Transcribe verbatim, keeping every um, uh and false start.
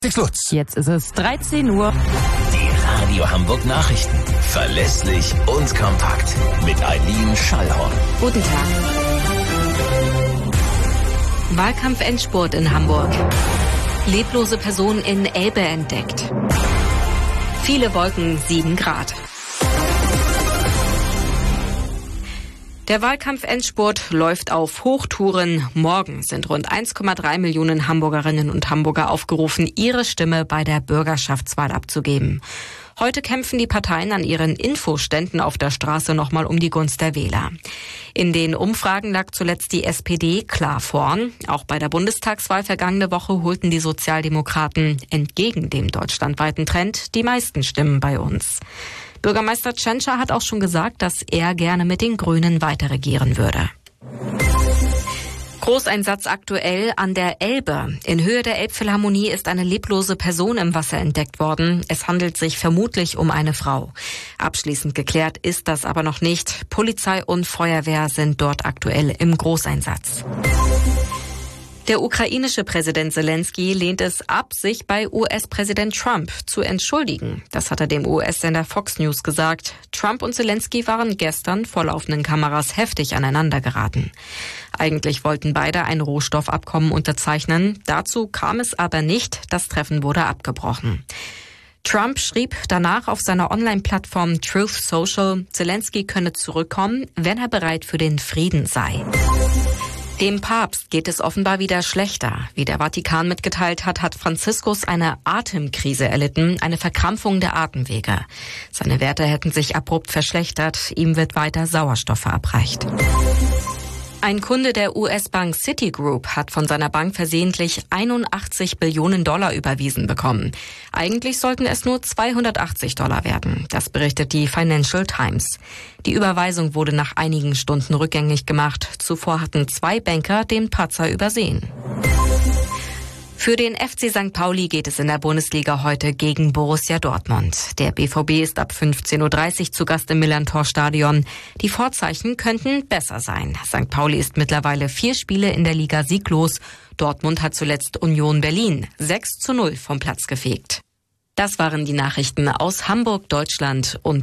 Lutz. Jetzt ist es dreizehn Uhr. Die Radio Hamburg Nachrichten. Verlässlich und kompakt. Mit Eileen Schallhorn. Guten Tag. Wahlkampf-Endspurt in Hamburg. Leblose Person in Elbe entdeckt. Viele Wolken, sieben Grad. Der Wahlkampf-Endspurt läuft auf Hochtouren. Morgen sind rund eins Komma drei Millionen Hamburgerinnen und Hamburger aufgerufen, ihre Stimme bei der Bürgerschaftswahl abzugeben. Heute kämpfen die Parteien an ihren Infoständen auf der Straße nochmal um die Gunst der Wähler. In den Umfragen lag zuletzt die S P D klar vorn. Auch bei der Bundestagswahl vergangene Woche holten die Sozialdemokraten entgegen dem deutschlandweiten Trend die meisten Stimmen bei uns. Bürgermeister Tschentscher hat auch schon gesagt, dass er gerne mit den Grünen weiterregieren würde. Großeinsatz aktuell an der Elbe. In Höhe der Elbphilharmonie ist eine leblose Person im Wasser entdeckt worden. Es handelt sich vermutlich um eine Frau. Abschließend geklärt ist das aber noch nicht. Polizei und Feuerwehr sind dort aktuell im Großeinsatz. Der ukrainische Präsident Zelensky lehnt es ab, sich bei U S-Präsident Trump zu entschuldigen. Das hat er dem U S-Sender Fox News gesagt. Trump und Zelensky waren gestern vor laufenden Kameras heftig aneinander geraten. Eigentlich wollten beide ein Rohstoffabkommen unterzeichnen. Dazu kam es aber nicht. Das Treffen wurde abgebrochen. Trump schrieb danach auf seiner Online-Plattform Truth Social, Zelensky könne zurückkommen, wenn er bereit für den Frieden sei. Dem Papst geht es offenbar wieder schlechter. Wie der Vatikan mitgeteilt hat, hat Franziskus eine Atemkrise erlitten, eine Verkrampfung der Atemwege. Seine Werte hätten sich abrupt verschlechtert. Ihm wird weiter Sauerstoff verabreicht. Ein Kunde der U S-Bank Citigroup hat von seiner Bank versehentlich einundachtzig Billionen Dollar überwiesen bekommen. Eigentlich sollten es nur zweihundertachtzig Dollar werden. Das berichtet die Financial Times. Die Überweisung wurde nach einigen Stunden rückgängig gemacht. Zuvor hatten zwei Banker den Patzer übersehen. Für den F C Sankt Pauli geht es in der Bundesliga heute gegen Borussia Dortmund. Der B V B ist ab fünfzehn Uhr dreißig zu Gast im Millerntor-Stadion. Die Vorzeichen könnten besser sein. Sankt Pauli ist mittlerweile vier Spiele in der Liga sieglos. Dortmund hat zuletzt Union Berlin sechs zu null vom Platz gefegt. Das waren die Nachrichten aus Hamburg, Deutschland und